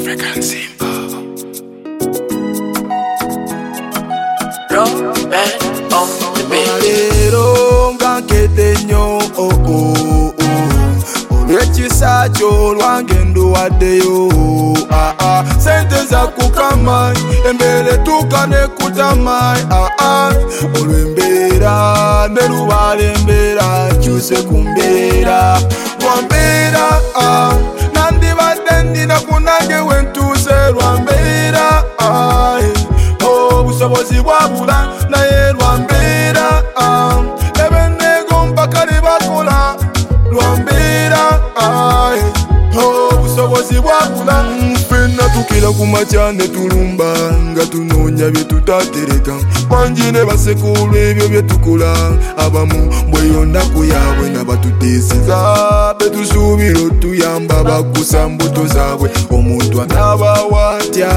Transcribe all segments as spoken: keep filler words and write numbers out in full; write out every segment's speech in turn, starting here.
African Simba. Robert on the beat. Nga ketenyo oh oh oh. Olwekisa kyo lwange nduwaddeyo ah ah. Sente za kukama embere tukane kutamai ah ah. Olwembeera ne lubala embeera kyuse kumbeera lwambeera ah. Nandibadde ndina kunange wentuuse lwambeera ah. Obusobozi bwabula naye lwambeera ah. Ebenego mpaka libakola lwambeera ah. Obusobozi bwabula ffenna tukira ku makya ne tulumba nga tunoonya bye tutatereka bangi ne basekulu ebyo bye tukola abamu bweyondaku yaabwe nabatuteeseza betusuubira otuyamba bakusa mbuto zaabwe omuntu anabawa atya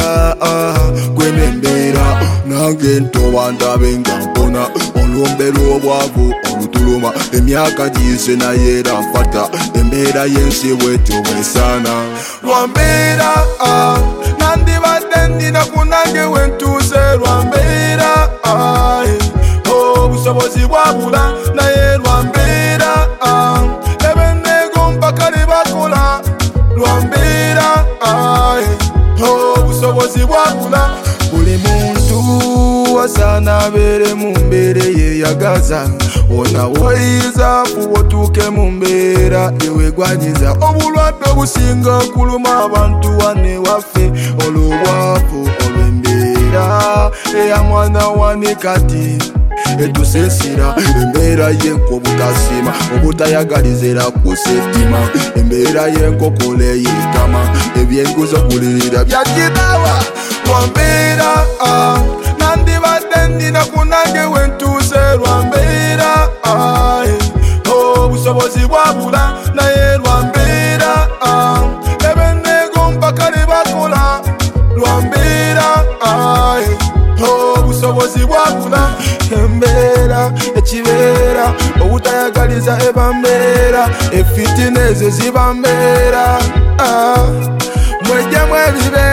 gwenembeera nange ntoba ndabe nga mpona olumbe lw'obwavu olutuluma emyaka giyise naye era nfata embeera y'ensi bwetyo bwesaana lwambeera ah. Nandibadde ndina kunange wentuuse lwambeera ah. Obusobozi bwabula naye lwambeera ah. Ebenego mpaka libakola lwambeera ah. Obusobozi bwabula buli muntu wasaana abeere mu mbeera eyeyagaza ona woyiza fuba otuuke mu mbeera ewegwanyiza obulwadde obusinga kuluma abantu wane waffe olw'obwavu olw'embeera eya mwana wane kati etusesira embeera y'enko obutasima obutayagalizira ku settima embeera y'enkokole eyitama ebyenguzo kulirira byagirawa lwambeera ah. Nandibadde ndina kunange wentuuse lwambeera ah. Obusobozi bwabula naye lwambeera ah. Ebenego mpaka libakola lwambeera ah. Obusobozi bwabula embeera ekibeera obutayagaliza eba mbeera efitina ezo ziba mbeera ah. Mwejjemu ebibeera